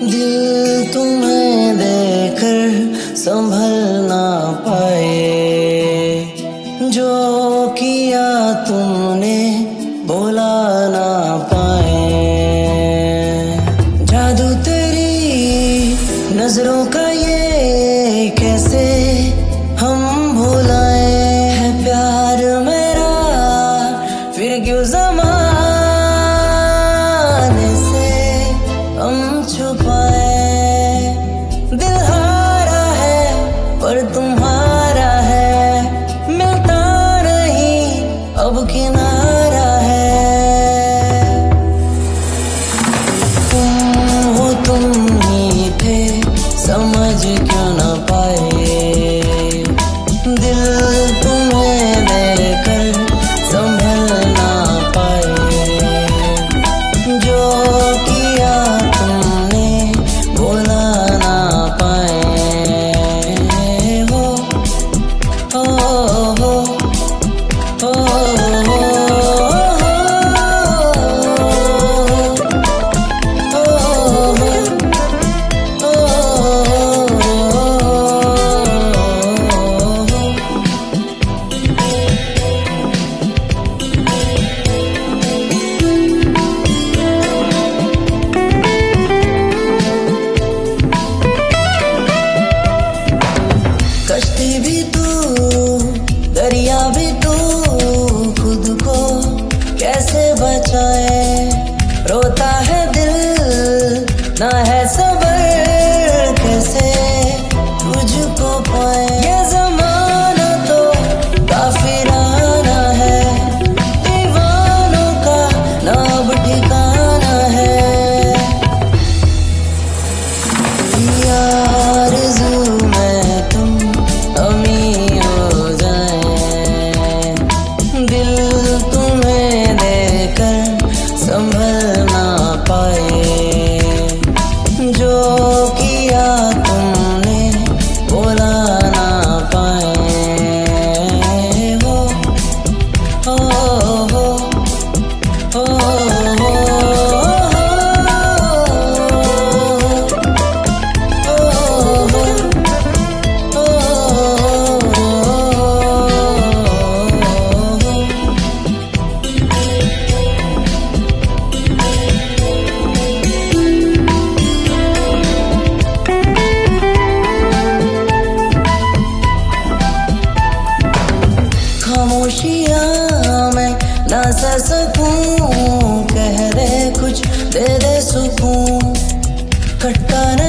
दिल तुम्हें देकर संभल ना पाए, जो किया तुमने बोला ना पाए। जादू तेरी नजरों का ये कैसे हम भुलाए, है प्यार मेरा फिर क्यों ज़माने से हम छुपाए। दिल हारा है पर तुम्हारा है, मिलता नहीं अब किनारा है। तुम हो तुम ही थे, समझ क्यों ना पाए। दिल तुम्हें देकर संभल ना पाए, जो किया तुमने बोला ना पाए। हो हो हो कश्ती भी तू, दरिया भी तू, खुद को कैसे बचाए। रोता है दिल ना है सबर, कैसे तुझको पाए। ये ज़माना तो काफिराना है, दीवानों का ना अब ठिकाना है। आरज़ू में तुम अमी हो जाए, दिल तुम्हें देकर संभल ना पाए। जो किया तुमने बोला ना पाए। हो हो हो हो खामोशियाँ मैं ना सह सकूं, कह दे कुछ दे दे सुकून। खटका